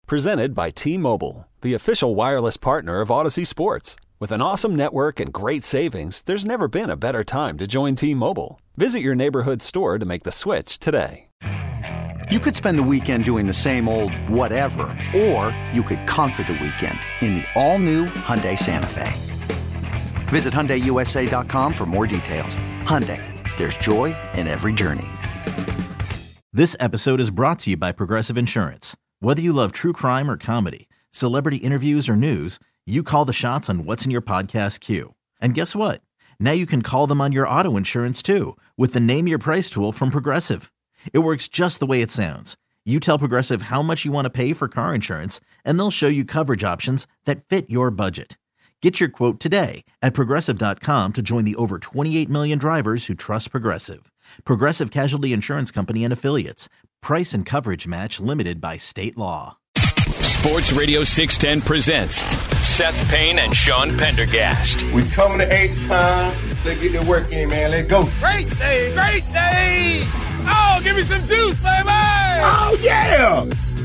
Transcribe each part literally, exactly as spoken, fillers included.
Presented by T-Mobile, the official wireless partner of Odyssey Sports. With an awesome network and great savings, there's never been a better time to join T-Mobile. Visit your neighborhood store to make the switch today. You could spend the weekend doing the same old whatever, or you could conquer the weekend in the all-new Hyundai Santa Fe. Visit Hyundai U S A dot com for more details. Hyundai, there's joy in every journey. This episode is brought to you by Progressive Insurance. Whether you love true crime or comedy, celebrity interviews or news, you call the shots on what's in your podcast queue. And guess what? Now you can call them on your auto insurance too with the Name Your Price tool from Progressive. It works just the way it sounds. You tell Progressive how much you want to pay for car insurance, and they'll show you coverage options that fit your budget. Get your quote today at Progressive dot com to join the over twenty-eight million drivers who trust Progressive. Progressive Casualty Insurance Company and Affiliates. Price and coverage match limited by state law. Sports Radio six ten presents Seth Payne and Sean Pendergast. We coming to H-Town. Let's get the work in, man. Let's go. Great day, great day. Oh, give me some juice, baby. Oh, yeah.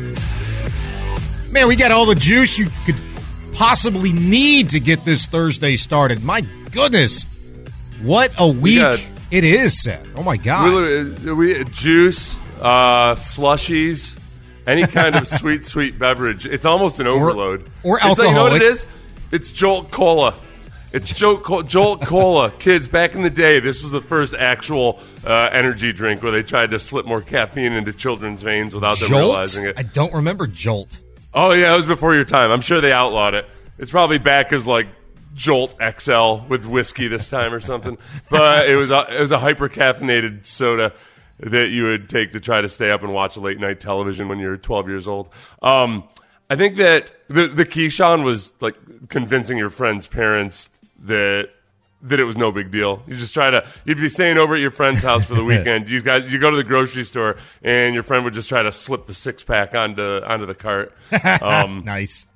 Man, we got all the juice you could possibly need to get this Thursday started. My goodness. What a week got, it is, Seth. Oh, my God. We, we Juice, uh, slushies, any kind of sweet, sweet beverage. It's almost an overload. Or, or it's alcoholic. Like, you know what it is? It's Jolt Cola. It's Jolt, Jolt Cola. Kids, back in the day, this was the first actual uh, energy drink where they tried to slip more caffeine into children's veins without them Jolt? realizing it. I don't remember Jolt. Oh, yeah, it was before your time. I'm sure they outlawed it. It's probably back as, like, Jolt X L with whiskey this time or something. But it was a, it was a hyper-caffeinated soda that you would take to try to stay up and watch late-night television when you're twelve years old. Um, I think that the, the key, Sean, was, like, convincing your friend's parents that that it was no big deal. You just try to, you'd be staying over at your friend's house for the weekend. You guys, you go to the grocery store, and your friend would just try to slip the six-pack onto onto the cart. Um, nice.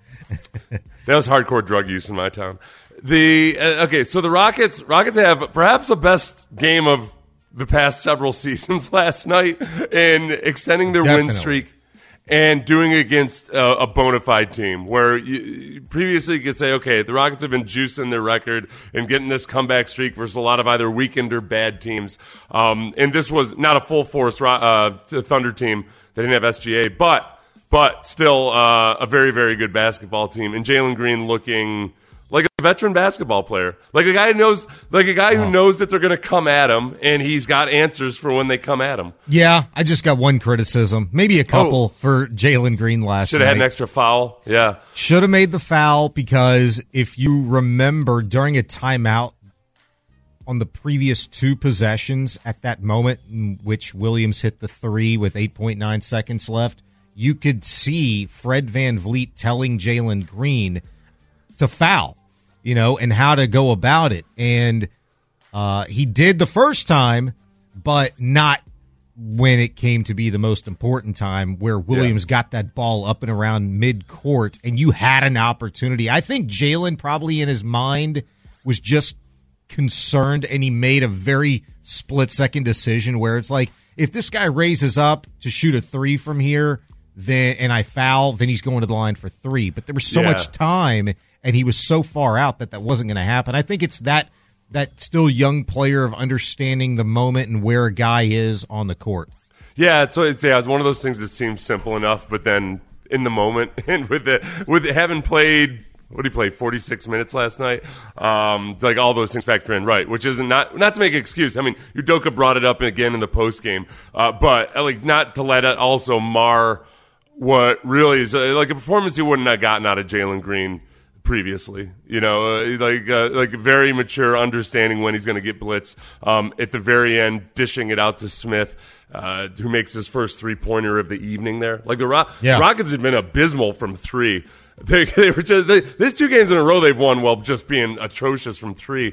That was hardcore drug use in my town. The uh, okay, so the Rockets Rockets have perhaps the best game of the past several seasons last night in extending their Definitely. win streak and doing it against uh, a bona fide team where you, previously you could say, okay, the Rockets have been juicing their record and getting this comeback streak versus a lot of either weakened or bad teams. Um, and this was not a full force uh, Thunder team. They didn't have S G A, but but still uh, a very, very good basketball team. And Jalen Green looking like a veteran basketball player, like a guy who knows, like a guy who oh. knows that they're going to come at him, and he's got answers for when they come at him. Yeah, I just got one criticism, maybe a couple oh. for Jalen Green last Should night. have had an extra foul. Yeah, should have made the foul because if you remember during a timeout on the previous two possessions, at that moment in which Williams hit the three with eight point nine seconds left, you could see Fred VanVleet telling Jalen Green to foul, you know, and how to go about it. And uh, he did the first time, but not when it came to be the most important time where Williams yeah. got that ball up and around mid-court and you had an opportunity. I think Jalen probably in his mind was just concerned, and he made a very split-second decision where it's like, if this guy raises up to shoot a three from here, then and I foul, then he's going to the line for three. But there was so yeah. much time, and he was so far out that that wasn't going to happen. I think it's that that still young player of understanding the moment and where a guy is on the court. Yeah, so it's, yeah, it's one of those things that seems simple enough, but then in the moment, and with it, with having played, what did he play, forty-six minutes last night? Um, like all those things factor in, right? Which isn't not not to make an excuse. I mean, Udoka brought it up again in the post game, uh, but like not to let it also mar what really is uh, like a performance he wouldn't have gotten out of Jalen Green previously. You know, uh, like uh, like very mature, understanding when he's going to get blitz. Um, at the very end, dishing it out to Smith, uh, who makes his first three pointer of the evening. There, like the Ro- yeah. Rockets have been abysmal from three. They, they were just they, there's two games in a row they've won while just being atrocious from three,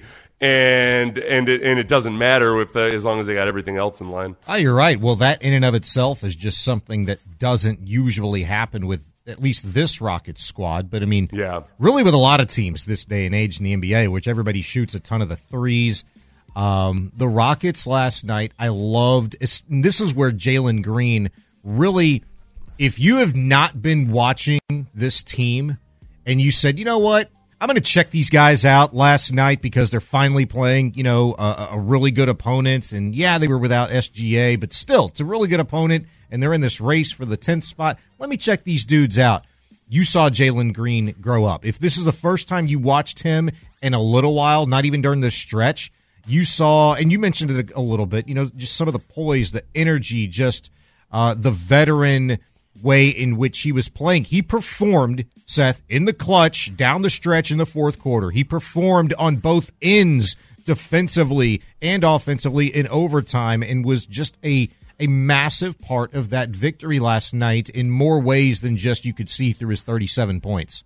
and and it, and it doesn't matter if they, as long as they got everything else in line. Oh, you're right. Well, that in and of itself is just something that doesn't usually happen with at least this Rockets squad. But I mean, yeah. really with a lot of teams this day and age in the N B A, which everybody shoots a ton of the threes. Um, the Rockets last night, I loved. This is where Jalen Green really if you have not been watching this team and you said, you know what, I'm going to check these guys out last night because they're finally playing, you know, a, a really good opponent. And, yeah, they were without S G A, but still, it's a really good opponent, and they're in this race for the tenth spot. Let me check these dudes out. You saw Jalen Green grow up. If this is the first time you watched him in a little while, not even during this stretch, you saw, and you mentioned it a little bit, you know, just some of the poise, the energy, just uh, the veteran way in which he was playing. He performed, Seth, in the clutch down the stretch in the fourth quarter. He performed on both ends defensively and offensively in overtime and was just a a massive part of that victory last night in more ways than just you could see through his thirty-seven points.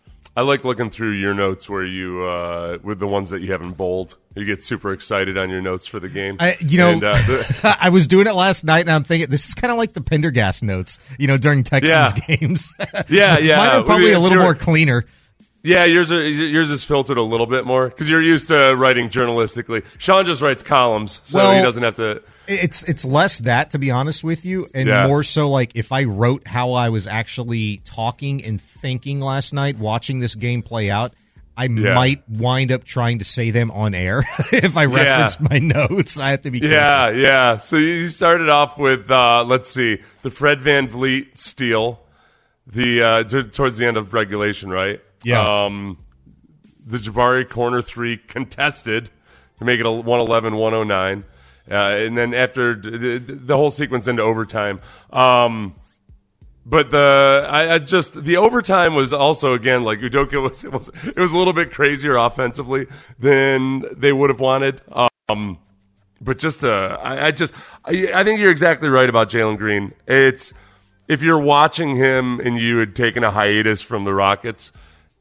I like looking through your notes where you, uh, with the ones that you have in bold, you get super excited on your notes for the game. I, you know, and, uh, the, I was doing it last night, and I'm thinking this is kind of like the Pendergast notes, you know, during Texans yeah. games. yeah, yeah. Mine are probably a little you're, more cleaner. Yeah, yours are, yours is filtered a little bit more because you're used to writing journalistically. Sean just writes columns, so well, he doesn't have to. It's it's less that, to be honest with you, and yeah. more so like if I wrote how I was actually talking and thinking last night, watching this game play out, I yeah. might wind up trying to say them on air if I referenced yeah. my notes. I have to be careful. Yeah, yeah. So you started off with, uh, let's see, the Fred VanVleet steal, the uh, t- towards the end of regulation, right? Yeah. Um, the Jabari corner three contested to make it a one eleven one oh nine. Uh, and then after the, the whole sequence into overtime. Um, but the I, I just the overtime was also again like Udoka was it was it was a little bit crazier offensively than they would have wanted. Um, but just uh, I, I just I, I think you're exactly right about Jalen Green. It's if you're watching him and you had taken a hiatus from the Rockets,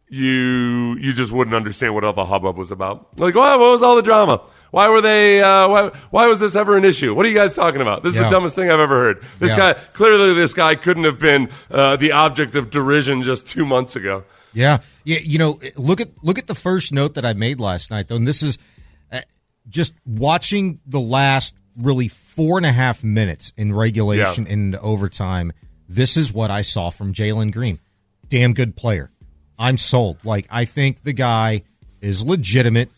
you you just wouldn't understand what all the hubbub was about. Like, what, what was all the drama? Why were they? Uh, why why was this ever an issue? What are you guys talking about? This is yeah. the dumbest thing I've ever heard. This yeah. guy clearly, this guy couldn't have been uh, the object of derision just two months ago. Yeah, yeah. You know, look at look at the first note that I made last night, though. And this is uh, just watching the last really four and a half minutes in regulation yeah. and overtime. This is what I saw from Jalen Green. Damn good player. I'm sold. Like, I think the guy is legitimate.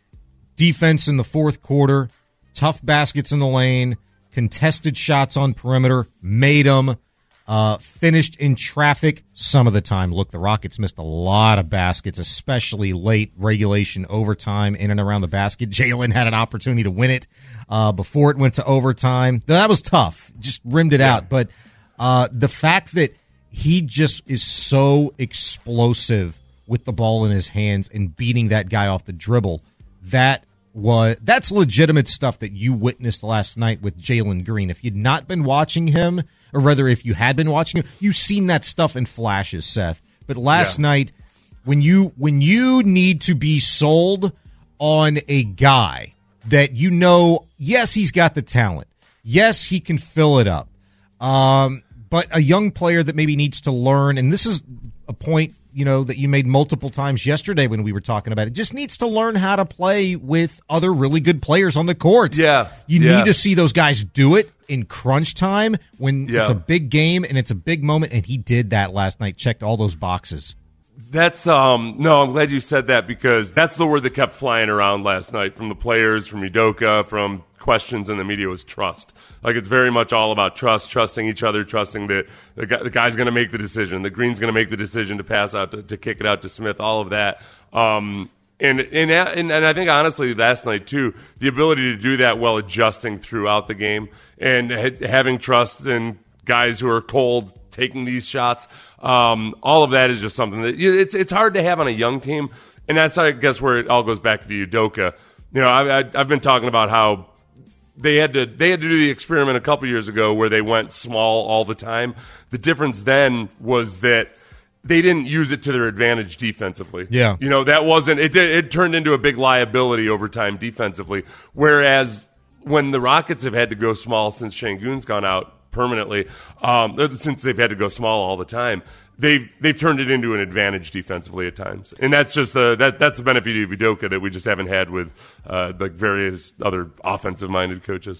Defense in the fourth quarter, tough baskets in the lane, contested shots on perimeter, made them, uh, finished in traffic some of the time. Look, the Rockets missed a lot of baskets, especially late regulation overtime in and around the basket. Jalen had an opportunity to win it uh, before it went to overtime. That was tough. Just rimmed it yeah. out. But uh, the fact that he just is so explosive with the ball in his hands and beating that guy off the dribble, that was that's legitimate stuff that you witnessed last night with Jalen Green. If you'd not been watching him, or rather if you had been watching him, you've seen that stuff in flashes, Seth. But last yeah. night, when you when you need to be sold on a guy that you know, yes, he's got the talent. Yes, he can fill it up. Um, but a young player that maybe needs to learn, and this is a point, you know, that you made multiple times yesterday when we were talking about it, just needs to learn how to play with other really good players on the court. Yeah. You yeah. need to see those guys do it in crunch time when yeah. it's a big game and it's a big moment, and he did that last night, checked all those boxes. That's, um, no, I'm glad you said that because that's the word that kept flying around last night from the players, from Udoka, from questions in the media was trust. Like, it's very much all about trust, trusting each other, trusting that the, guy, the guy's going to make the decision, the Green's going to make the decision to pass out, to, to kick it out to Smith, all of that. Um, and, and, and, and I think, honestly, last night, too, the ability to do that while adjusting throughout the game and ha- having trust in guys who are cold, taking these shots, um, all of that is just something that it's it's hard to have on a young team. And that's, I guess, where it all goes back to Udoka. You know, I, I, I've been talking about how They had to they had to do the experiment a couple years ago where they went small all the time. The difference then was that they didn't use it to their advantage defensively. Yeah. You know, that wasn't it did, it turned into a big liability over time defensively. Whereas when the Rockets have had to go small since Şengün's gone out permanently, um, since they've had to go small all the time, they've they've turned it into an advantage defensively at times, and that's just the that that's the benefit of Udoka that we just haven't had with uh, the various other offensive minded coaches.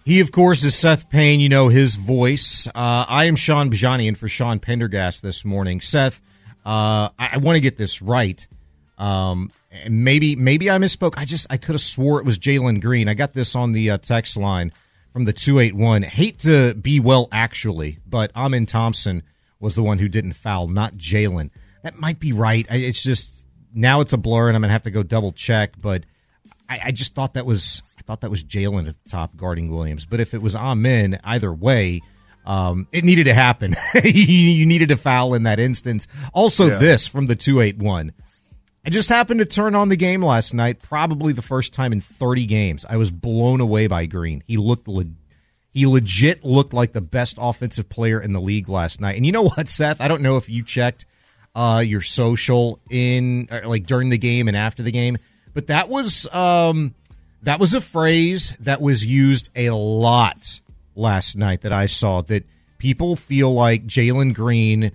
He, of course, is Seth Payne. You know his voice. Uh, I am Sean Bajani, and for Sean Pendergast this morning. Seth, uh, I, I want to get this right. Um, and maybe maybe I misspoke. I just I could have swore it was Jalen Green. I got this on the uh, text line from the two eight one. Hate to be well, actually, but Amin Thompson was the one who didn't foul, not Jalen. That might be right. I, it's just now it's a blur, and I'm gonna have to go double check. But I, I just thought that was. Thought that was Jalen at the top guarding Williams. But if it was Amin, either way, um, it needed to happen. You needed to foul in that instance. Also, yeah. This from the two eight one. I just happened to turn on the game last night, probably the first time in thirty games. I was blown away by Green. He looked le- he legit looked like the best offensive player in the league last night. And you know what, Seth? I don't know if you checked uh, your social in like during the game and after the game, but that was um, – That was a phrase that was used a lot last night that I saw, that people feel like Jalen Green,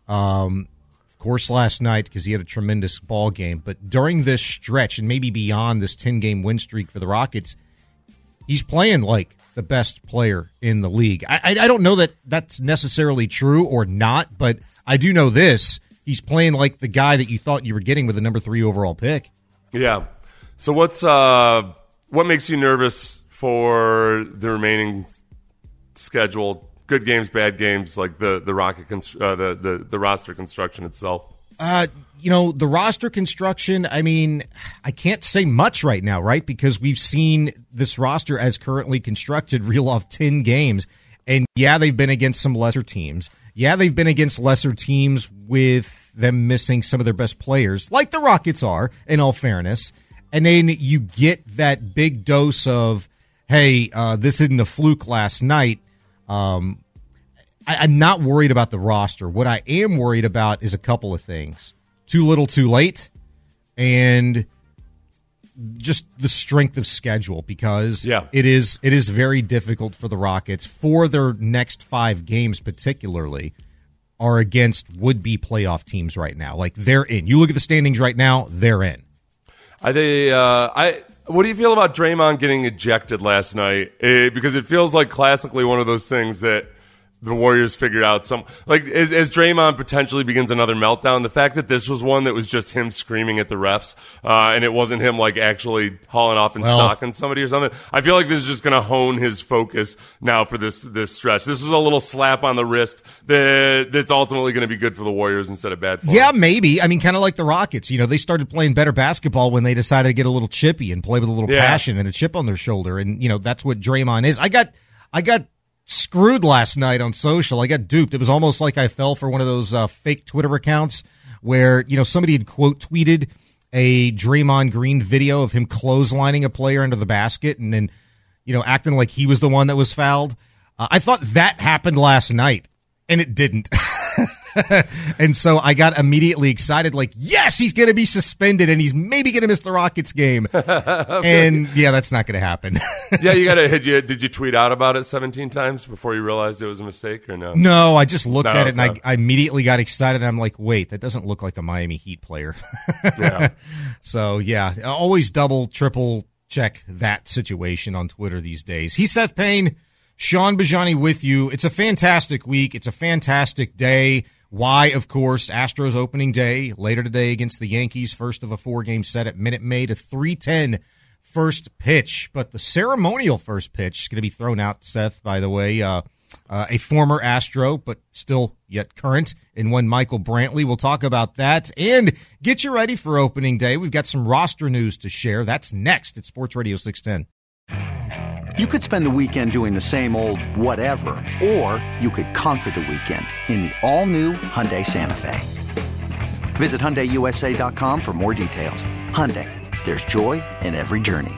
um, of course last night because he had a tremendous ball game, but during this stretch and maybe beyond this ten-game win streak for the Rockets, he's playing like the best player in the league. I, I, I don't know that that's necessarily true or not, but I do know this. He's playing like the guy that you thought you were getting with the number three overall pick. Yeah. So what's... uh What makes you nervous for the remaining schedule? Good games, bad games, like the the rocket, const- uh, the, the the roster construction itself. Uh, you know, the roster construction. I mean, I can't say much right now, right? Because we've seen this roster as currently constructed reel off ten games, and yeah, they've been against some lesser teams. Yeah, they've been against lesser teams with them missing some of their best players, like the Rockets are. In all fairness. And then you get that big dose of, hey, uh, this isn't a fluke last night. Um, I, I'm not worried about the roster. What I am worried about is a couple of things. Too little, too late, and just the strength of schedule, because yeah. it is it is very difficult for the Rockets, for their next five games particularly, are against would-be playoff teams right now. Like, they're in. You look at the standings right now, they're in. I they uh, I what do you feel about Draymond getting ejected last night? It, because it feels like classically one of those things that the Warriors figured out. Some like as, as Draymond potentially begins another meltdown, the fact that this was one that was just him screaming at the refs, uh, and it wasn't him like actually hauling off and well, socking somebody or something. I feel like this is just going to hone his focus now for this this stretch. This was a little slap on the wrist that that's ultimately going to be good for the Warriors instead of bad for them. Yeah, maybe. I mean, kind of like the Rockets. You know, they started playing better basketball when they decided to get a little chippy and play with a little yeah. passion and a chip on their shoulder. And you know, that's what Draymond is. I got, I got. screwed last night on social. I got duped. It was almost like I fell for one of those uh, fake Twitter accounts where, you know, somebody had quote tweeted a Draymond Green video of him clotheslining a player under the basket and then, you know, acting like he was the one that was fouled. Uh, I thought that happened last night, and it didn't. And so I got immediately excited, like, yes, he's going to be suspended and he's maybe going to miss the Rockets game. And yeah, that's not going to happen. Yeah, you got to hit you. Did you tweet out about it seventeen times before you realized it was a mistake or no? No, I just looked no, at it no. and I, I immediately got excited. And I'm like, wait, that doesn't look like a Miami Heat player. Yeah. So yeah, always double, triple check that situation on Twitter these days. He's Seth Payne, Sean Bajani with you. It's a fantastic week. It's a fantastic day. Why, of course, Astros opening day later today against the Yankees, first of a four-game set at Minute Maid, a three ten first pitch. But the ceremonial first pitch is going to be thrown out, Seth, by the way. Uh, uh, a former Astro, but still yet current, in one Michael Brantley. We'll talk about that and get you ready for opening day. We've got some roster news to share. That's next at Sports Radio six ten. You could spend the weekend doing the same old whatever, or you could conquer the weekend in the all-new Hyundai Santa Fe. Visit Hyundai U S A dot com for more details. Hyundai, there's joy in every journey.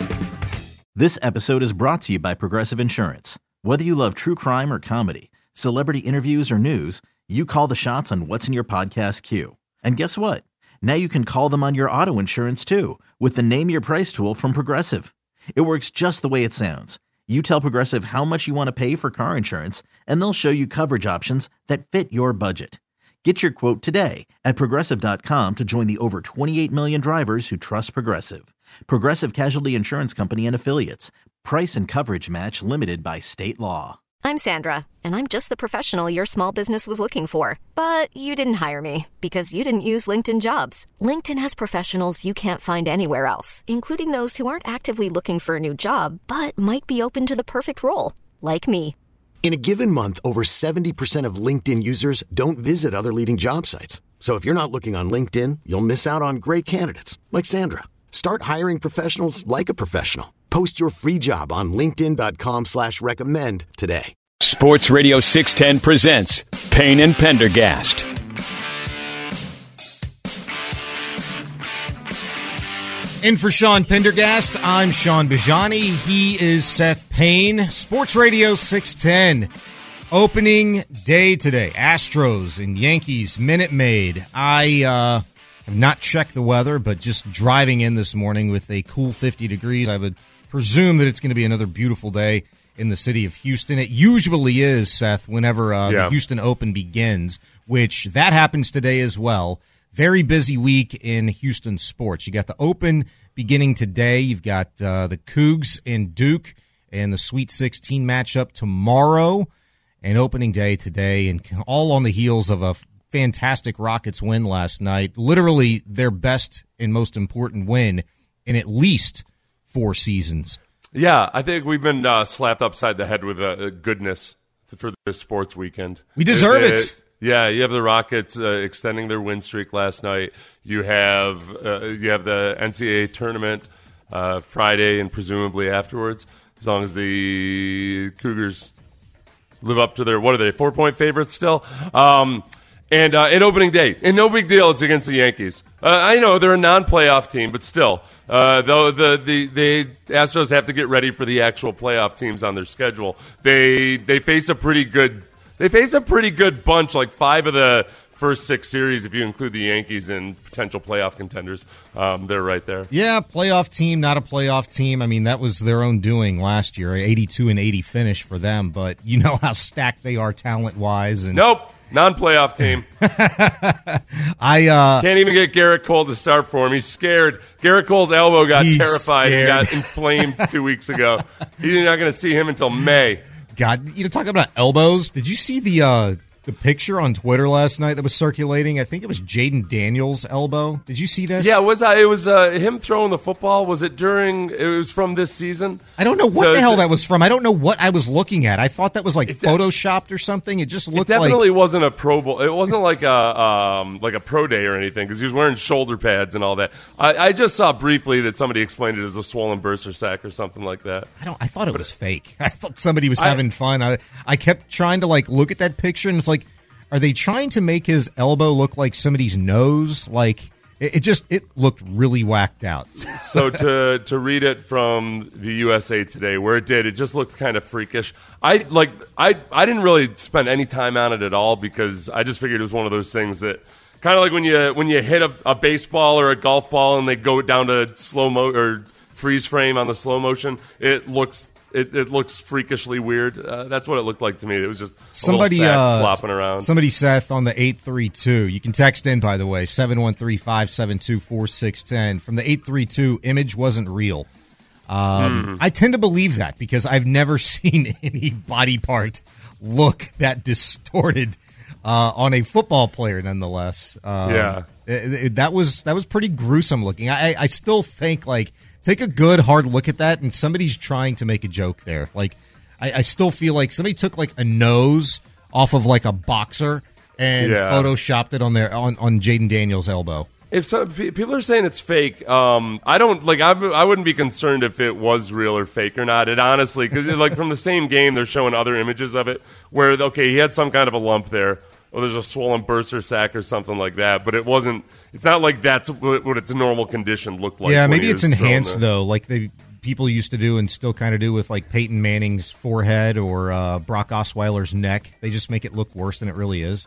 This episode is brought to you by Progressive Insurance. Whether you love true crime or comedy, celebrity interviews or news, you call the shots on what's in your podcast queue. And guess what? Now you can call them on your auto insurance too, with the Name Your Price tool from Progressive. It works just the way it sounds. You tell Progressive how much you want to pay for car insurance, and they'll show you coverage options that fit your budget. Get your quote today at Progressive dot com to join the over twenty-eight million drivers who trust Progressive. Progressive Casualty Insurance Company and Affiliates. Price and coverage match limited by state law. I'm Sandra, and I'm just the professional your small business was looking for. But you didn't hire me because you didn't use LinkedIn Jobs. LinkedIn has professionals you can't find anywhere else, including those who aren't actively looking for a new job, but might be open to the perfect role, like me. In a given month, over seventy percent of LinkedIn users don't visit other leading job sites. So if you're not looking on LinkedIn, you'll miss out on great candidates like Sandra. Start hiring professionals like a professional. Post your free job on linkedin.com slash recommend today. Sports Radio six ten presents Payne and Pendergast. In for Sean Pendergast, I'm Sean Bajani. He is Seth Payne. Sports Radio six ten. Opening day today. Astros and Yankees, Minute Maid. I uh, have not checked the weather, but just driving in this morning with a cool fifty degrees, I would presume that it's going to be another beautiful day in the city of Houston. It usually is, Seth, whenever uh, yeah. the Houston Open begins, which that happens today as well. Very busy week in Houston sports. You got the Open beginning today. You've got uh, the Cougs and Duke and the Sweet sixteen matchup tomorrow, and opening day today, and all on the heels of a fantastic Rockets win last night. Literally their best and most important win in at least four seasons. Yeah, I think we've been uh, slapped upside the head with uh, goodness for this sports weekend. We deserve it. it. it yeah, you have the Rockets uh, extending their win streak last night. You have uh, you have the N C double A tournament uh, Friday and presumably afterwards, as long as the Cougars live up to their, what are they, four-point favorites still? Um, and uh, an opening day. And no big deal, it's against the Yankees. Uh, I know they're a non-playoff team, but still. Uh, though the, the, the Astros have to get ready for the actual playoff teams on their schedule. They they face a pretty good they face a pretty good bunch, like five of the first six series, if you include the Yankees and potential playoff contenders. Um, they're right there. Yeah, playoff team, not a playoff team. I mean, that was their own doing last year, eighty-two and eighty finish for them. But you know how stacked they are talent-wise. And nope. Non-playoff team. I uh, can't even get Garrett Cole to start for him. He's scared. Garrett Cole's elbow got terrified scared. and got inflamed two weeks ago. You're not going to see him until May. God, you know, talking about elbows, did you see the uh, the picture on Twitter last night that was circulating? I think it was Jaden Daniels' elbow. Did you see this? Yeah, it was uh, it was uh, him throwing the football? Was it during? It was from this season. I don't know what so the hell that was from. I don't know what I was looking at. I thought that was like photoshopped or something. It just looked it definitely like wasn't a Pro Bowl. It wasn't like a um, like a pro day or anything because he was wearing shoulder pads and all that. I, I just saw briefly that somebody explained it as a swollen bursa sac or something like that. I don't. I thought it was fake. I thought somebody was having I, fun. I I kept trying to like look at that picture and it's like, are they trying to make his elbow look like somebody's nose? Like it, it just it looked really whacked out. So to to read it from the U S A Today, where it did, it just looked kind of freakish. I like I I didn't really spend any time on it at all because I just figured it was one of those things that kind of like when you when you hit a, a baseball or a golf ball and they go down to slow mo or freeze frame on the slow motion. It looks. It, it looks freakishly weird. Uh, that's what it looked like to me. It was just a somebody little sack uh, flopping around. Somebody, Seth, on the eight three two. You can text in, by the way, seven one three, five seven two, four six one zero. From the eight three two, image wasn't real. Um, mm. I tend to believe that because I've never seen any body part look that distorted uh, on a football player, nonetheless. Um, yeah. It, it, that was that was pretty gruesome looking. I, I still think, like, take a good, hard look at that, and somebody's trying to make a joke there. Like, I, I still feel like somebody took, like, a nose off of, like, a boxer and yeah. photoshopped it on their on, on Jaden Daniels' elbow. If some, people are saying it's fake, um, I don't, like, I, I wouldn't be concerned if it was real or fake or not. It honestly, because, like, from the same game, they're showing other images of it where, okay, he had some kind of a lump there. Or there's a swollen bursa sac or something like that, but it wasn't. It's not like that's what its normal condition looked like. Yeah, maybe it's enhanced though, like the people used to do and still kind of do with like Peyton Manning's forehead or uh, Brock Osweiler's neck. They just make it look worse than it really is.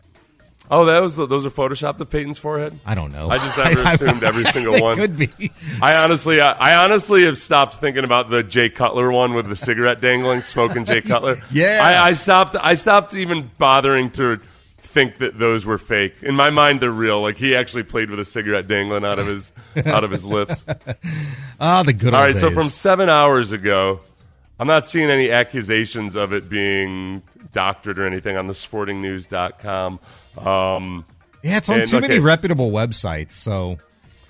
Oh, that was those are photoshopped of Peyton's forehead? I don't know. I just never assumed every single it one. Could be. I honestly, I, I honestly have stopped thinking about the Jay Cutler one with the cigarette dangling, smoking Jay Cutler. Yeah, I, I stopped. I stopped even bothering to think that those were fake. In my mind, they're real. Like he actually played with a cigarette dangling out of his out of his lips. Ah, the good old All right, days. so from seven hours ago, I'm not seeing any accusations of it being doctored or anything on the sporting news dot com. Um, yeah, it's on too okay. many reputable websites, so...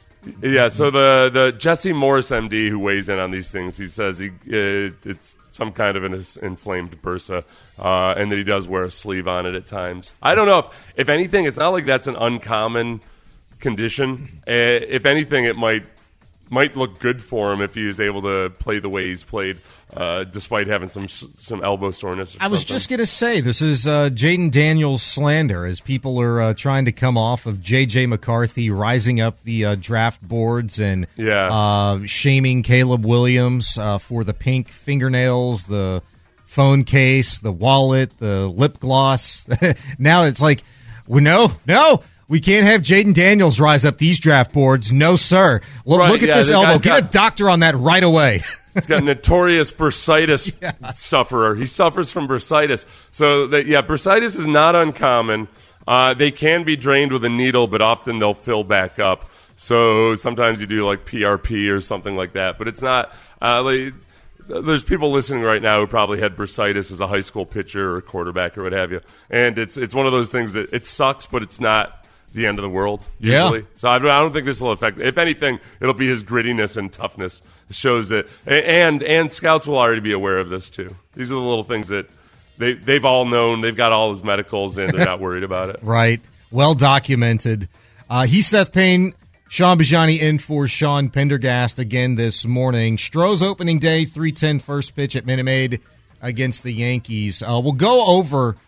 Yeah, so the, the Jesse Morris, M D, who weighs in on these things, he says he uh, it's some kind of an inflamed bursa, uh, and that he does wear a sleeve on it at times. I don't know if, if anything, it's not like that's an uncommon condition. Uh, if anything, it might might look good for him if he was able to play the way he's played, uh, despite having some some elbow soreness or I was something. just going to say, this is uh, Jaden Daniels slander, as people are uh, trying to come off of J J McCarthy rising up the uh, draft boards and yeah. uh, shaming Caleb Williams uh, for the pink fingernails, the phone case, the wallet, the lip gloss. Now it's like, well, no, no. We can't have Jaden Daniels rise up these draft boards. No, sir. Well, right, look at yeah, this elbow. Get got, a doctor on that right away. He's got notorious bursitis yeah. sufferer. He suffers from bursitis. So, that, yeah, bursitis is not uncommon. Uh, they can be drained with a needle, but often they'll fill back up. So sometimes you do like P R P or something like that. But it's not uh, like, there's people listening right now who probably had bursitis as a high school pitcher or quarterback or what have you. And it's it's one of those things that it sucks, but it's not the end of the world, usually. Yeah. So I don't, I don't think this will affect. If anything, it'll be his grittiness and toughness. It shows that, and and scouts will already be aware of this too. These are the little things that they they've all known. They've got all his medicals, and they're not worried about it. Right, well documented. Uh, he's Seth Payne. Sean Bajani in for Sean Pendergast again this morning. Stroh's opening day, three ten first pitch at Minute Maid against the Yankees. Uh, we'll go over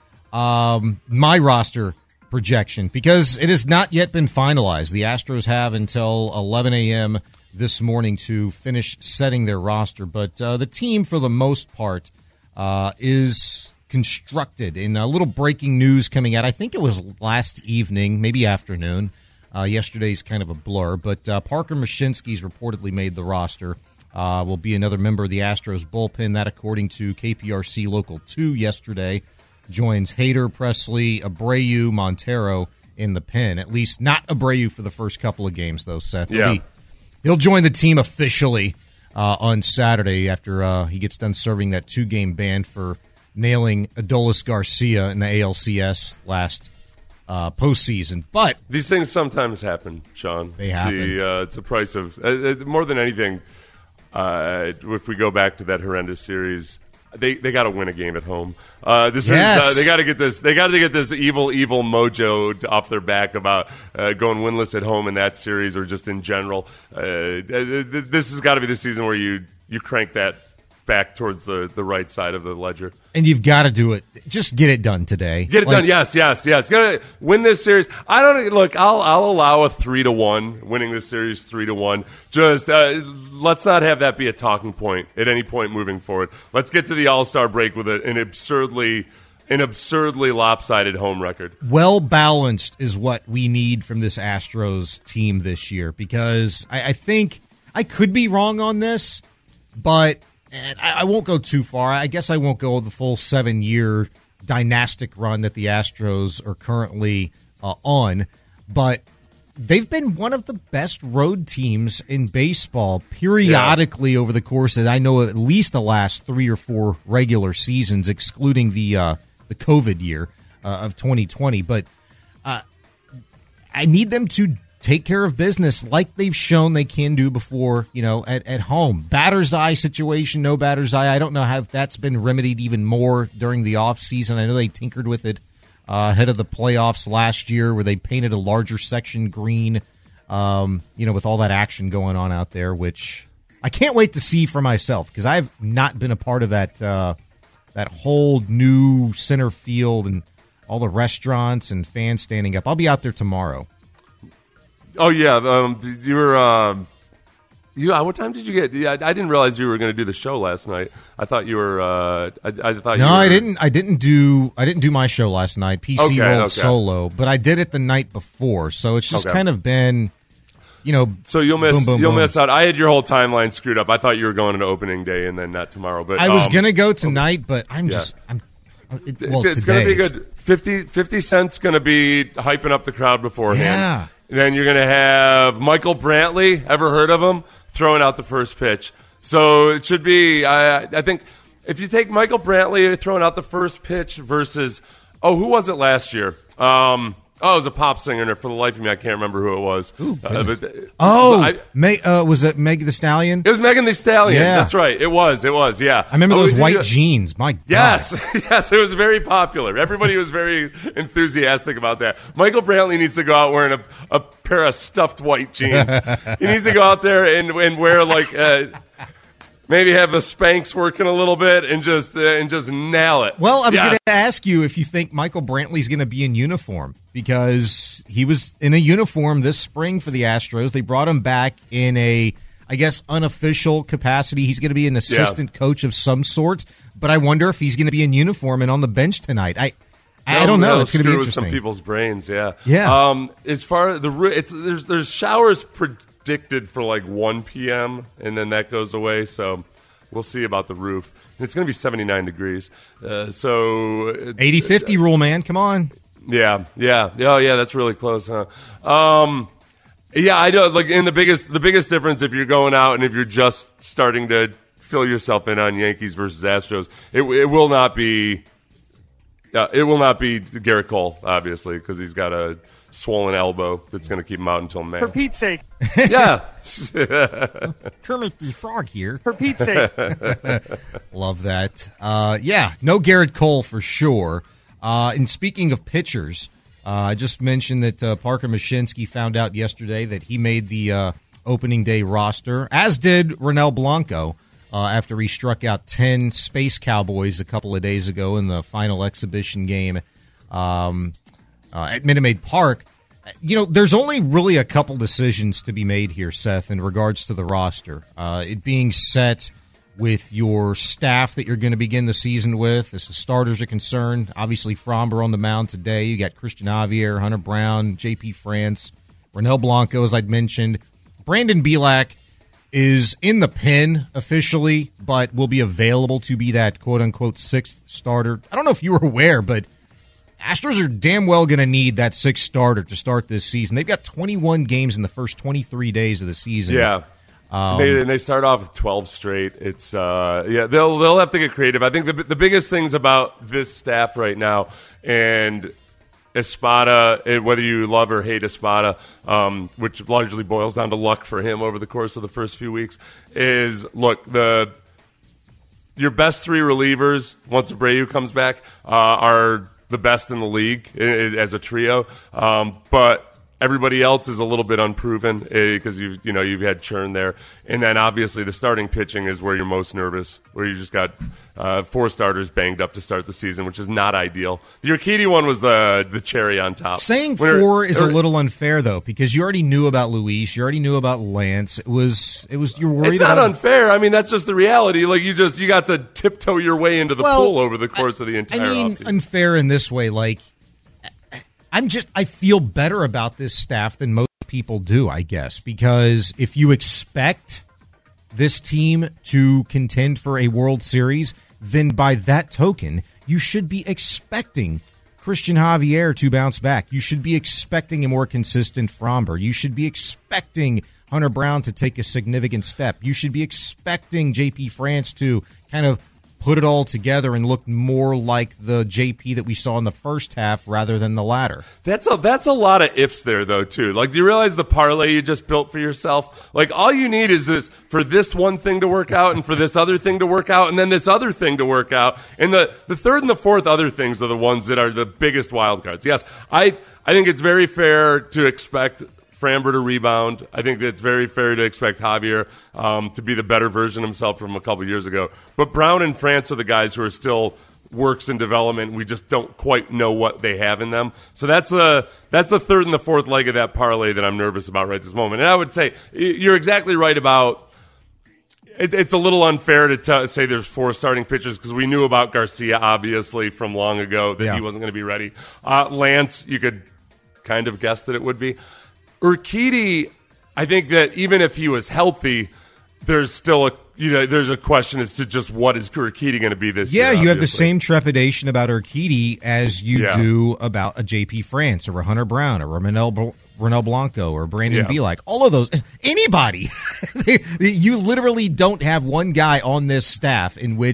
um, my roster projection because it has not yet been finalized. The Astros have until eleven a.m. this morning to finish setting their roster, but uh, the team for the most part uh, is constructed. In a little breaking news coming out, I think it was last evening, maybe afternoon. Uh, yesterday's kind of a blur, but uh, Parker Mashinsky's reportedly made the roster. Uh, will be another member of the Astros bullpen. That, according to K P R C Local two yesterday, joins Hader, Presley, Abreu, Montero in the pen. At least not Abreu for the first couple of games, though, Seth. Yeah. He'll, be, he'll join the team officially uh, on Saturday after uh, he gets done serving that two-game ban for nailing Adolis Garcia in the A L C S last uh, postseason. But these things sometimes happen, Sean. They happen. The, uh, it's a price of uh, more than anything. Uh, if we go back to that horrendous series, they they got to win a game at home. Uh, this yes. is uh, they got to get this. They got to get this evil, evil mojo off their back about uh, going winless at home in that series or just in general. Uh, this has got to be the season where you you crank that back towards the, the right side of the ledger. And you've got to do it. Just get it done today. Get it like, done. Yes, yes, yes. Gotta win this series. I don't look. I'll I'll allow a three to one winning this series three to one. Just uh, let's not have that be a talking point at any point moving forward. Let's get to the All-Star break with a, an absurdly an absurdly lopsided home record. Well balanced is what we need from this Astros team this year, because I, I think I could be wrong on this, but. And I won't go too far. I guess I won't go the full seven-year dynastic run that the Astros are currently uh, on. But they've been one of the best road teams in baseball periodically yeah. over the course of, I know, at least the last three or four regular seasons, excluding the uh, the COVID year uh, of twenty twenty. But uh, I need them to take care of business like they've shown they can do before, you know, at, at home. Batter's eye situation, no batter's eye. I don't know how that's been remedied even more during the offseason. I know they tinkered with it uh, ahead of the playoffs last year where they painted a larger section green, um, you know, with all that action going on out there, which I can't wait to see for myself because I've not been a part of that, uh, that whole new center field and all the restaurants and fans standing up. I'll be out there tomorrow. Oh yeah, um, you were. Um, you uh, what time did you get? Yeah, I, I didn't realize you were going to do the show last night. I thought you were. Uh, I, I thought. No, you were... I didn't. I didn't do. I didn't do my show last night. P C okay, rolled okay. solo, but I did it the night before. So it's just okay. kind of been, you know. So you'll miss. Boom, boom, you'll boom. miss out. I had your whole timeline screwed up. I thought you were going into opening day and then not tomorrow. But I was um, going to go tonight, but I'm yeah. just. I'm. It, well, it's today, going to be it's, good. fifty, fifty Cent's going to be hyping up the crowd beforehand. Yeah. Then you're going to have Michael Brantley, ever heard of him, throwing out the first pitch. So it should be, I, I think, if you take Michael Brantley throwing out the first pitch versus, oh, who was it last year? Um, oh, it was a pop singer, and for the life of me, I can't remember who it was. Ooh, uh, but, oh, I, Meg, uh, was it Meg the Stallion? It was Megan Thee Stallion. Yeah. That's right. It was. It was. Yeah. I remember oh, those did, white uh, jeans. My God. Yes. Yes. It was very popular. Everybody was very enthusiastic about that. Michael Brantley needs to go out wearing a, a pair of stuffed white jeans. He needs to go out there and, and wear like uh, maybe have the Spanx working a little bit and just uh, and just nail it. Well, I was yeah. going to ask you if you think Michael Brantley's going to be in uniform, because he was in a uniform this spring for the Astros. They brought him back in a, I guess, unofficial capacity. He's going to be an assistant yeah. coach of some sort, but I wonder if he's going to be in uniform and on the bench tonight. I I don't know. It's going to be interesting. With some people's brains, yeah. Yeah. Um, as far as the it's there's there's showers predicted for like one p.m. and then that goes away. So we'll see about the roof. And it's going to be seventy-nine degrees. Uh, so eighty fifty uh, rule, man. Come on. Yeah, yeah, oh yeah. That's really close, huh? Um, yeah, I know. Like, in the biggest the biggest difference if you're going out and if you're just starting to fill yourself in on Yankees versus Astros, it it will not be. Uh, it will not be Garrett Cole, obviously, because he's got a swollen elbow that's going to keep him out until May. For Pete's sake. Yeah. Kermit the Frog here. For Pete's sake. Love that. Uh, yeah, no Garrett Cole for sure. Uh, and speaking of pitchers, uh, I just mentioned that uh, Parker Mashinsky found out yesterday that he made the uh, opening day roster, as did Ronel Blanco. Uh, after he struck out ten Space Cowboys a couple of days ago in the final exhibition game um, uh, at Minute Maid Park. You know, there's only really a couple decisions to be made here, Seth, in regards to the roster. Uh, it being set with your staff that you're going to begin the season with, as the starters are concerned. Obviously, Framber on the mound today. You got Christian Javier, Hunter Brown, J P France, Ronel Blanco, as I'd mentioned. Brandon Bielak is in the pen officially, but will be available to be that quote-unquote sixth starter. I don't know if you were aware, but Astros are damn well going to need that sixth starter to start this season. They've got twenty-one games in the first twenty-three days of the season. Yeah. Um, they, and they start off with twelve straight. It's uh, yeah, they'll they'll have to get creative. I think the the biggest things about this staff right now, and Espada, whether you love or hate Espada, um, which largely boils down to luck for him over the course of the first few weeks, is look the your best three relievers once Abreu comes back uh, are the best in the league as a trio, um, but everybody else is a little bit unproven because you you know you've had churn there, and then obviously the starting pitching is where you're most nervous, where you just got uh, four starters banged up to start the season, which is not ideal. The Urquidy one was the the cherry on top. Saying when four it, is a little unfair though, because you already knew about Luis, you already knew about Lance. It was it was you're worried it's not about unfair. I mean, that's just the reality. Like you just you got to tiptoe your way into the well, pool over the course I, of the entire. I mean, offseason. Unfair in this way, like. I'm just, I feel better about this staff than most people do, I guess, because if you expect this team to contend for a World Series, then by that token, you should be expecting Christian Javier to bounce back. You should be expecting a more consistent Framber. You should be expecting Hunter Brown to take a significant step. You should be expecting J P France to kind of put it all together and look more like the J P that we saw in the first half rather than the latter. That's a that's a lot of ifs there, though, too. Like, do you realize the parlay you just built for yourself? Like, all you need is this for this one thing to work out and for this other thing to work out and then this other thing to work out. And the, the third and the fourth other things are the ones that are the biggest wild cards. Yes, I, I think it's very fair to expect Framber to rebound. I think it's very fair to expect Javier um, to be the better version of himself from a couple years ago. But Brown and France are the guys who are still works in development. We just don't quite know what they have in them. So that's the that's the third and the fourth leg of that parlay that I'm nervous about right this moment. And I would say you're exactly right about it, it's a little unfair to t- say there's four starting pitchers because we knew about Garcia, obviously, from long ago that yeah. he wasn't going to be ready. Uh, Lance, you could kind of guess that it would be. Urquidy, I think that even if he was healthy, there's still a you know there's a question as to just what is Urquidy going to be this yeah, year. Yeah, you have the same trepidation about Urquidy as you yeah. do about a J P France or a Hunter Brown or a Ronel, Ronel Blanco or Brandon yeah. Bielak. All of those, anybody. You literally don't have one guy on this staff in which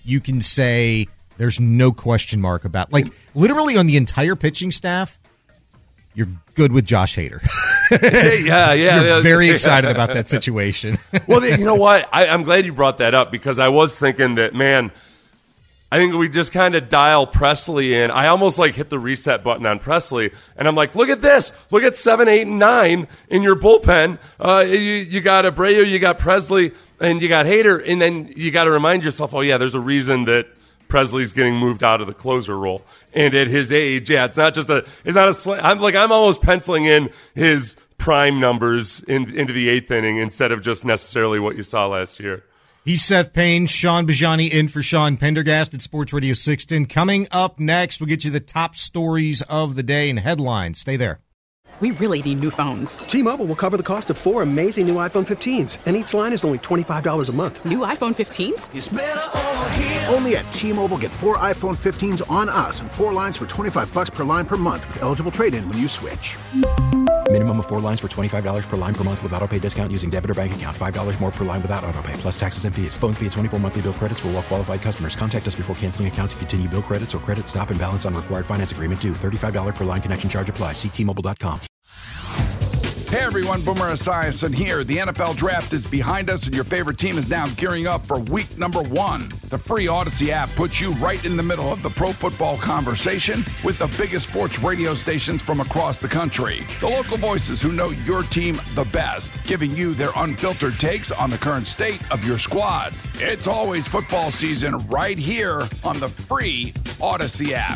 you can say there's no question mark about. Like, literally on the entire pitching staff, you're good with Josh Hader. yeah, yeah. You're yeah. very excited about that situation. Well, you know what? I, I'm glad you brought that up because I was thinking that, man, I think we just kind of dial Presley in. I almost like hit the reset button on Presley, and I'm like, look at this. Look at seven, eight, and nine in your bullpen. Uh, you, you got Abreu, you got Presley, and you got Hader, and then you got to remind yourself, oh, yeah, there's a reason that Presley's getting moved out of the closer role. And at his age, yeah, it's not just a, it's not a, sl- I'm like, I'm almost penciling in his prime numbers in, into the eighth inning instead of just necessarily what you saw last year. He's Seth Payne, Sean Bajani in for Sean Pendergast at Sports Radio six ten. Coming up next, we'll get you the top stories of the day and headlines. Stay there. We really need new phones. T-Mobile will cover the cost of four amazing new iPhone fifteens, and each line is only twenty-five dollars a month. New iPhone fifteens? It's better over here. Only at T-Mobile, get four iPhone fifteens on us and four lines for twenty-five bucks per line per month with eligible trade-in when you switch. Minimum of four lines for twenty-five dollars per line per month with autopay discount using debit or bank account. five dollars more per line without autopay, plus taxes and fees. Phone fee at twenty-four monthly bill credits for well-qualified customers. Contact us before canceling account to continue bill credits or credit stop and balance on required finance agreement due. thirty-five dollars per line connection charge applies. See T Mobile dot com. Hey everyone, Boomer Esiason here. The N F L Draft is behind us and your favorite team is now gearing up for week number one. The free Odyssey app puts you right in the middle of the pro football conversation with the biggest sports radio stations from across the country. The local voices who know your team the best, giving you their unfiltered takes on the current state of your squad. It's always football season right here on the free Odyssey app.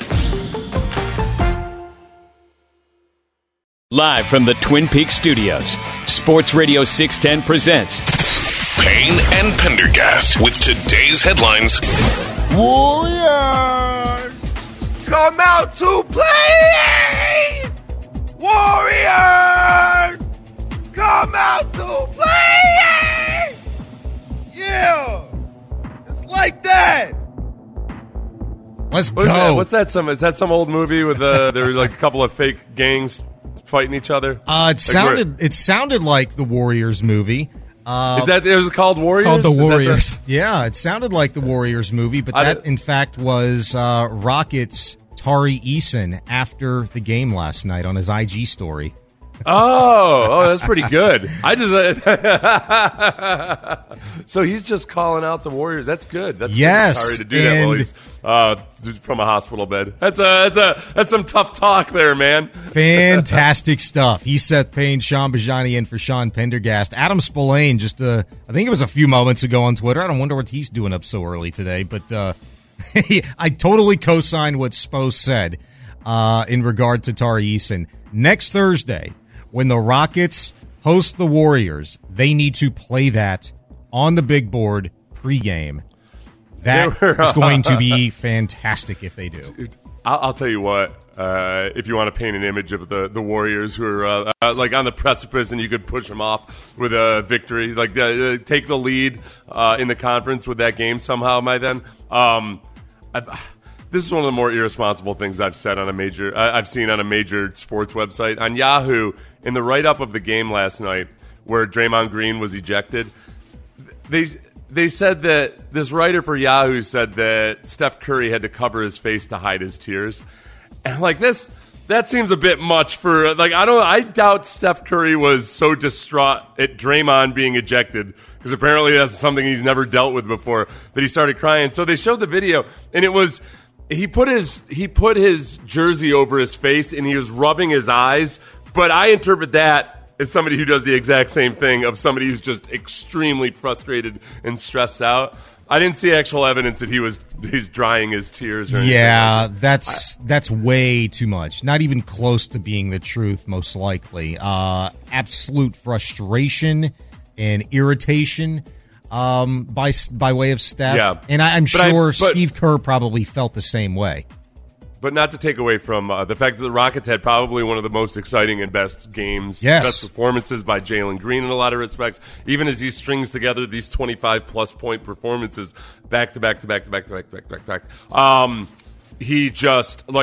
Live from the Twin Peaks studios, Sports Radio six ten presents Payne and Pendergast with today's headlines. Warriors, come out to play! Warriors, come out to play! Yeah, it's like that. Let's what go. Is that? What's that? Some is that some old movie with uh, there were like a couple of fake gangs fighting each other? Uh, it like sounded it sounded like the Warriors movie. Uh, Is that it was called Warriors? Called the Is Warriors. The... Yeah, it sounded like the Warriors movie, but I that did... in fact was uh, Rockets' Tari Eason after the game last night on his I G story. Oh, oh, that's pretty good. I just uh, so he's just calling out the Warriors. That's good. That's yes, sorry to do that while he's uh, from a hospital bed. That's a that's a that's some tough talk there, man. Fantastic stuff. He's Seth Payne, Sean Bajani in for Sean Pendergast. Adam Spillane just uh, I think it was a few moments ago on Twitter. I don't wonder what he's doing up so early today, but uh, I totally co-signed what Spo said uh, in regard to Tari Eason. Next Thursday, when the Rockets host the Warriors, they need to play that on the big board pregame. That were, is going to be fantastic if they do. Dude, I'll, I'll tell you what. Uh, if you want to paint an image of the, the Warriors who are uh, uh, like on the precipice and you could push them off with a victory, like uh, take the lead uh, in the conference with that game somehow by then. Um, I've, This is one of the more irresponsible things I've said on a major. I've seen on a major sports website. On Yahoo, in the write-up of the game last night, where Draymond Green was ejected, they they said that this writer for Yahoo said that Steph Curry had to cover his face to hide his tears, and like this, that seems a bit much for like I don't. I doubt Steph Curry was so distraught at Draymond being ejected, because apparently that's something he's never dealt with before, that he started crying. So they showed the video, and it was. He put his he put his jersey over his face and he was rubbing his eyes, but I interpret that as somebody who does the exact same thing of somebody who's just extremely frustrated and stressed out. I didn't see actual evidence that he was he's drying his tears or anything. Yeah, like that. that's that's way too much. Not even close to being the truth, most likely. Uh, absolute frustration and irritation. Um, by by way of Steph, yeah. and I, I'm but sure I, but, Steve Kerr probably felt the same way. But not to take away from uh, the fact that the Rockets had probably one of the most exciting and best games, yes. best performances by Jalen Green in a lot of respects. Even as he strings together these twenty-five plus point performances back to back to back to back to back to back to back, um, he just like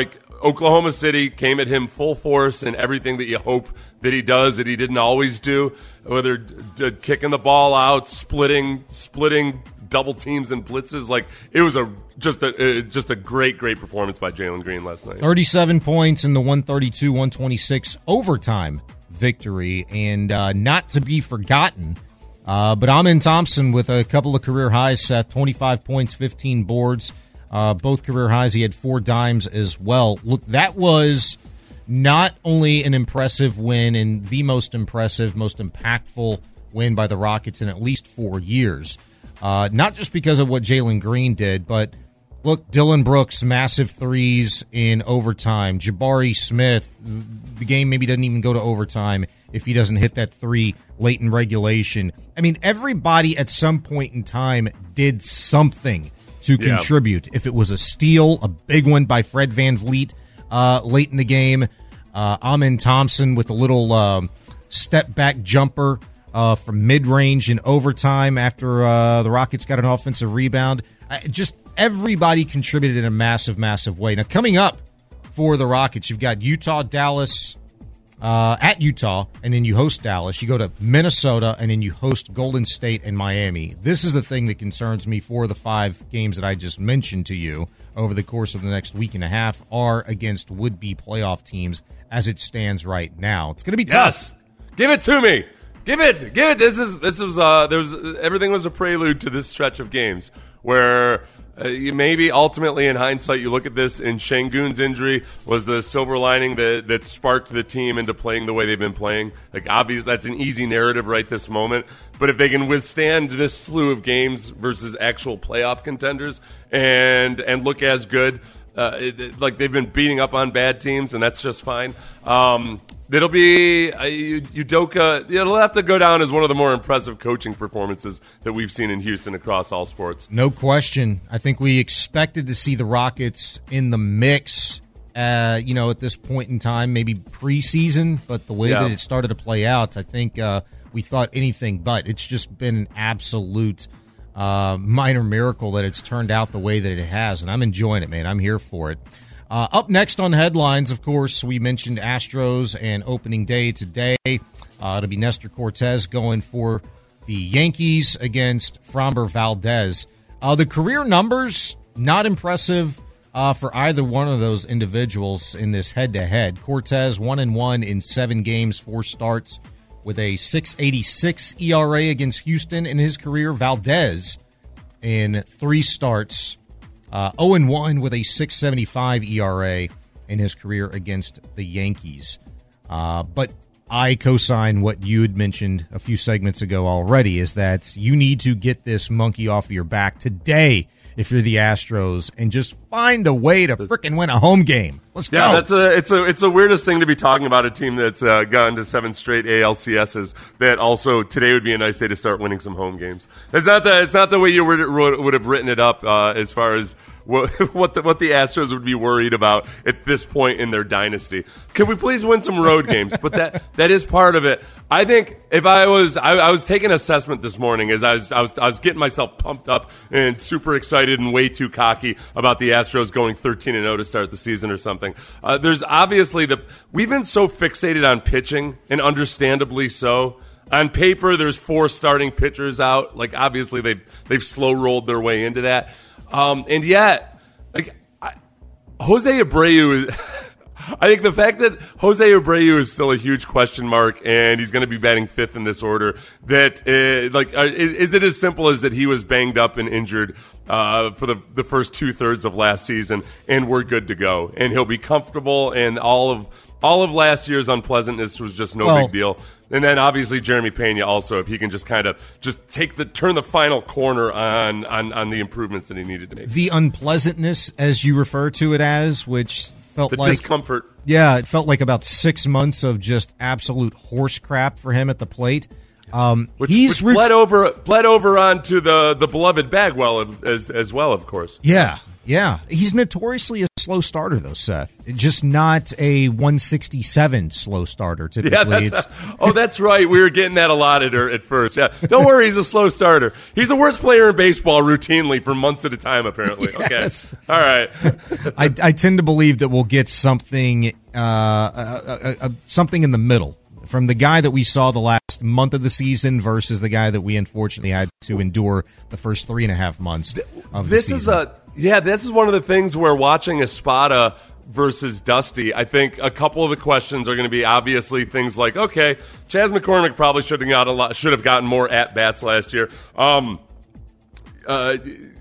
Oklahoma City came at him full force and everything that you hope that he does that he didn't always do, whether d- d- kicking the ball out, splitting, splitting double teams and blitzes. Like, it was a just a uh, just a great, great performance by Jalen Green last night. thirty-seven points in the one thirty-two one twenty-six overtime victory, and uh, not to be forgotten. Uh, but Amen Thompson with a couple of career highs, Seth, twenty-five points, fifteen boards, uh, both career highs. He had four dimes as well. Look, that was not only an impressive win and the most impressive, most impactful win by the Rockets in at least four years. Uh, not just because of what Jalen Green did, but look, Dylan Brooks, massive threes in overtime. Jabari Smith, the game maybe doesn't even go to overtime if he doesn't hit that three late in regulation. I mean, everybody at some point in time did something to Yeah. contribute. If it was a steal, a big one by Fred VanVleet uh, late in the game, uh, Amen Thompson with a little um, step-back jumper uh, from mid-range in overtime after uh, the Rockets got an offensive rebound. I, just everybody contributed in a massive, massive way. Now, coming up for the Rockets, you've got Utah, Dallas, uh, at Utah, and then you host Dallas. You go to Minnesota, and then you host Golden State and Miami. This is the thing that concerns me for the five games that I just mentioned to you over the course of the next week and a half are against would-be playoff teams as it stands right now. It's going to be Yes. tough. Give it to me. Give it. Give it. This is this was uh there was everything was a prelude to this stretch of games where uh, you maybe ultimately in hindsight you look at this and Şengün's injury was the silver lining that that sparked the team into playing the way they've been playing. Like, obvious that's an easy narrative right this moment, but if they can withstand this slew of games versus actual playoff contenders and and look as good, uh, it, it, like they've been beating up on bad teams, and that's just fine. Um, It'll be uh, Udoka. It'll have to go down as one of the more impressive coaching performances that we've seen in Houston across all sports. No question. I think we expected to see the Rockets in the mix, uh, you know, at this point in time, maybe preseason, but the way Yeah. that it started to play out, I think uh, we thought anything but. It's just been an absolute uh, minor miracle that it's turned out the way that it has, and I'm enjoying it, man. I'm here for it. Uh, up next on headlines, of course, we mentioned Astros and opening day today. Uh, it'll be Nestor Cortez going for the Yankees against Framber Valdez. Uh, the career numbers, not impressive uh, for either one of those individuals in this head-to-head. Cortez, one and one in seven games, four starts, with a six eighty-six E R A against Houston in his career. Valdez, in three starts, Uh, oh and one with a six seventy-five E R A in his career against the Yankees. Uh, but I co-sign what you had mentioned a few segments ago already, is that you need to get this monkey off of your back today if you're the Astros and just find a way to frickin' win a home game. Let's yeah, go. that's a it's a it's the weirdest thing to be talking about a team that's uh, gotten to seven straight A L C S's. That also today would be a nice day to start winning some home games. It's not the it's not the way you would would have written it up uh, as far as what what the, what the Astros would be worried about at this point in their dynasty. Can we please win some road games? But that that is part of it. I think if I was I, I was taking an assessment this morning as I was I was I was getting myself pumped up and super excited and way too cocky about the Astros going thirteen and oh to start the season or something. Uh, there's obviously the we've been so fixated on pitching, and understandably so. On paper, there's four starting pitchers out. Like, obviously they've they've slow rolled their way into that, um, and yet, like I, Jose Abreu is. I think the fact that Jose Abreu is still a huge question mark, and he's going to be batting fifth in this order. That uh, like, uh, is, is it as simple as that he was banged up and injured uh, for the the first two thirds of last season, and we're good to go, and he'll be comfortable, and all of all of last year's unpleasantness was just no well, big deal. And then obviously Jeremy Pena also, if he can just kind of just take the turn the final corner on on on the improvements that he needed to make. The unpleasantness, as you refer to it as, which felt the like discomfort. Yeah, it felt like about six months of just absolute horse crap for him at the plate. Um, which, he's which ret- bled over bled over onto the the beloved Bagwell as as well, of course. Yeah, yeah. He's notoriously a slow starter, though, Seth. Just not a one sixty-seven slow starter, typically. Yeah, that's it's a, oh, that's right. We were getting that a lot at, at first. Yeah, don't worry, he's a slow starter. He's the worst player in baseball routinely for months at a time, apparently. Yes. Okay, all right. I, I tend to believe that we'll get something, uh, uh, uh, uh, something in the middle from the guy that we saw the last month of the season versus the guy that we unfortunately had to endure the first three and a half months of this the season. Is a yeah. This is one of the things where watching Espada versus Dusty, I think a couple of the questions are going to be obviously things like, okay, Chas McCormick probably should have got a lot, should have gotten more at bats last year. Um, uh,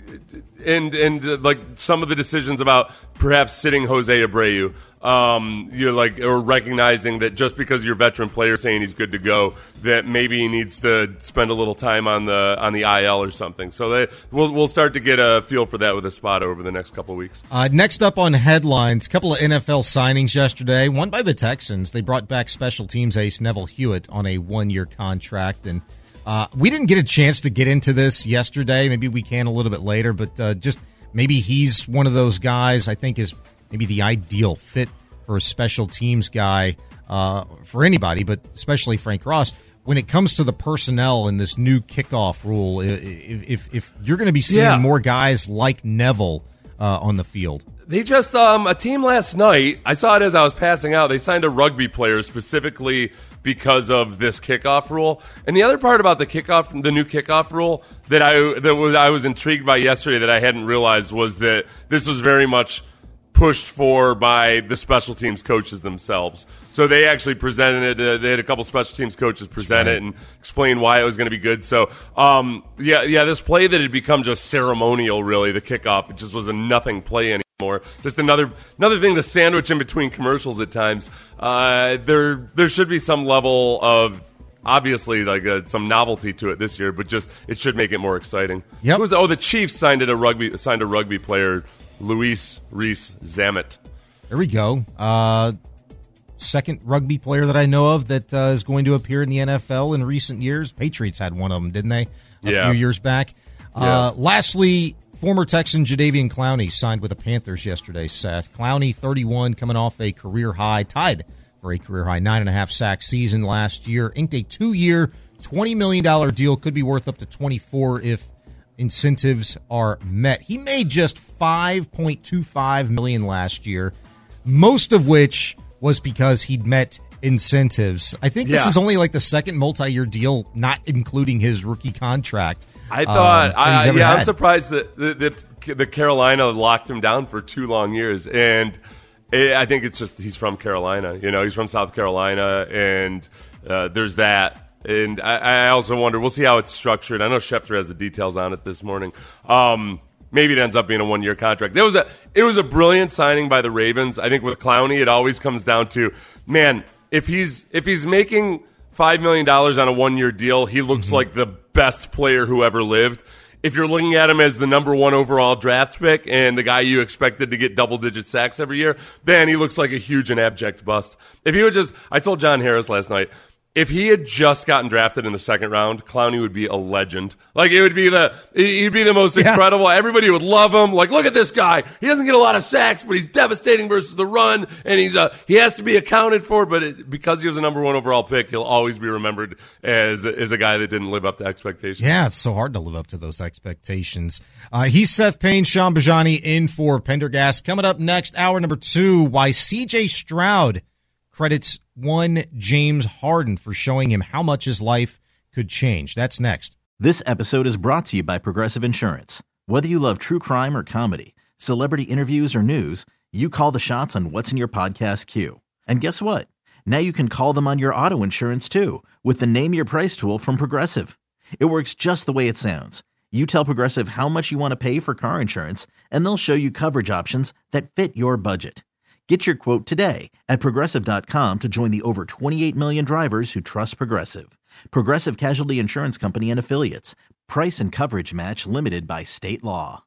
and and uh, like some of the decisions about perhaps sitting Jose Abreu, um, you're like, or recognizing that just because your veteran player saying he's good to go, that maybe he needs to spend a little time on the on the I L or something. So they, we'll we'll start to get a feel for that with Espada over the next couple of weeks. Uh, next up on headlines, a couple of N F L signings yesterday. One by the Texans. They brought back special teams ace Neville Hewitt on a one-year contract, and uh, we didn't get a chance to get into this yesterday. Maybe we can a little bit later, but uh, just maybe he's one of those guys I think is maybe the ideal fit for a special teams guy uh, for anybody, but especially Frank Ross. When it comes to the personnel and this new kickoff rule, if if, if you're going to be seeing Yeah. more guys like Neville uh, on the field. They just, um, a team last night, I saw it as I was passing out, they signed a rugby player specifically because of this kickoff rule. And the other part about the kickoff, the new kickoff rule that I that was I was intrigued by yesterday that I hadn't realized was that this was very much pushed for by the special teams coaches themselves. So they actually presented it. Uh, they had a couple special teams coaches present right. it and explain why it was going to be good. So, um, yeah, yeah, this play that had become just ceremonial, really, the kickoff, it just was a nothing play anymore. Just another another thing to sandwich in between commercials at times. Uh, there there should be some level of, obviously, like uh, some novelty to it this year, but just it should make it more exciting. Yep. Who was, oh, the Chiefs signed it a rugby signed a rugby player, Luis Reese Zamet. There we go. Uh, second rugby player that I know of that uh, is going to appear in the N F L in recent years. Patriots had one of them, didn't they? A Yeah. few years back. Uh, Yeah. Lastly, former Texan Jadeveon Clowney signed with the Panthers yesterday, Seth. Clowney, thirty-one, coming off a career high, tied for a career high nine and a half sack season last year. Inked a two-year, twenty million dollars deal. Could be worth up to twenty-four if incentives are met. He made just five point two five million dollars last year, most of which was because he'd met incentives. I think this Yeah. is only like the second multi-year deal, not including his rookie contract. I thought, um, that he's I, ever yeah, I'm had. surprised that the, the, the Carolina locked him down for two long years, and it, I think it's just he's from Carolina. You know, he's from South Carolina, and uh, there's that. And I, I also wonder, we'll see how it's structured. I know Schefter has the details on it this morning. Um, maybe it ends up being a one-year contract. It was a it was a brilliant signing by the Ravens. I think with Clowney, it always comes down to, man, if he's if he's making five million dollars on a one-year deal, he looks Mm-hmm. like the best player who ever lived. If you're looking at him as the number one overall draft pick and the guy you expected to get double-digit sacks every year, then he looks like a huge and abject bust. If he would just, I told John Harris last night, if he had just gotten drafted in the second round, Clowney would be a legend. Like, it would be the, he'd be the most Yeah. incredible. Everybody would love him. Like, look at this guy. He doesn't get a lot of sacks, but he's devastating versus the run, and he's uh, he has to be accounted for. But it, because he was a number one overall pick, he'll always be remembered as as a guy that didn't live up to expectations. Yeah, it's so hard to live up to those expectations. Uh, he's Seth Payne, Sean Bajani in for Pendergast. Coming up next, hour number two, why C J Stroud credits one James Harden for showing him how much his life could change. That's next. This episode is brought to you by Progressive Insurance. Whether you love true crime or comedy, celebrity interviews or news, you call the shots on what's in your podcast queue. And guess what? Now you can call them on your auto insurance too with the Name Your Price tool from Progressive. It works just the way it sounds. You tell Progressive how much you want to pay for car insurance, and they'll show you coverage options that fit your budget. Get your quote today at Progressive dot com to join the over twenty-eight million drivers who trust Progressive. Progressive Casualty Insurance Company and Affiliates. Price and coverage match limited by state law.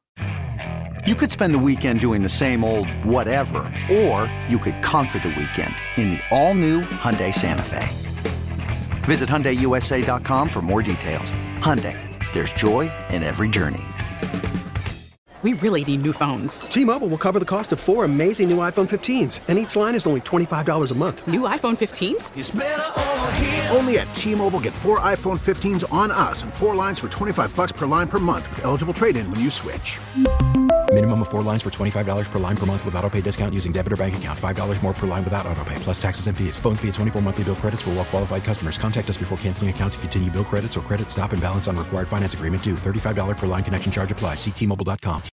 You could spend the weekend doing the same old whatever, or you could conquer the weekend in the all-new Hyundai Santa Fe. Visit Hyundai U S A dot com for more details. Hyundai, there's joy in every journey. We really need new phones. T-Mobile will cover the cost of four amazing new iPhone fifteens, and each line is only twenty-five dollars a month. New iPhone fifteens? It's better over here. Only at T-Mobile, get four iPhone fifteens on us and four lines for twenty-five bucks per line per month with eligible trade-in when you switch. Minimum of four lines for twenty-five dollars per line per month with auto pay discount using debit or bank account. five dollars more per line without auto pay, plus taxes and fees. Phone fee at twenty-four monthly bill credits for well qualified customers. Contact us before canceling account to continue bill credits or credit stop and balance on required finance agreement due. thirty-five dollars per line connection charge applies. See T Mobile dot com.